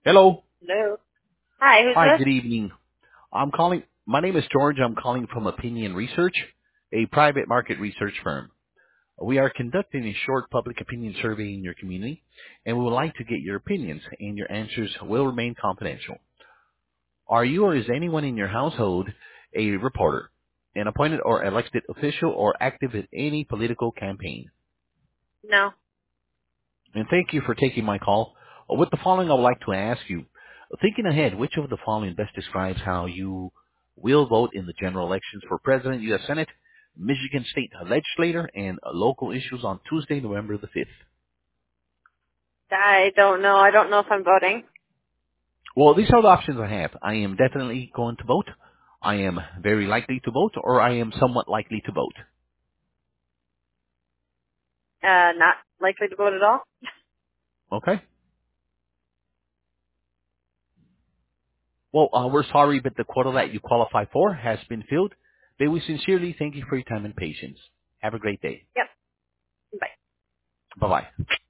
Hello. Hello. Hi, who's Hi, this? good evening. My name is George. I'm calling from Opinion Research, a private market research firm. We are conducting a short public opinion survey in your community, and we would like to get your opinions, and your answers will remain confidential. Are you or is anyone in your household a reporter, an appointed or elected official, or active in any political campaign? No. And thank you for taking my call. With the following, I would like to ask you, thinking ahead, which of the following best describes how you will vote in the general elections for President, U.S. Senate, Michigan State Legislature, and local issues on Tuesday, November the 5th? I don't know. I don't know if I'm voting. Well, these are the options I have. I am definitely going to vote. I am very likely to vote, or I am somewhat likely to vote. Not likely to vote at all. Okay? Well, we're sorry, but the quota that you qualify for has been filled. But we sincerely thank you for your time and patience. Have a great day. Yep. Bye. Bye-bye.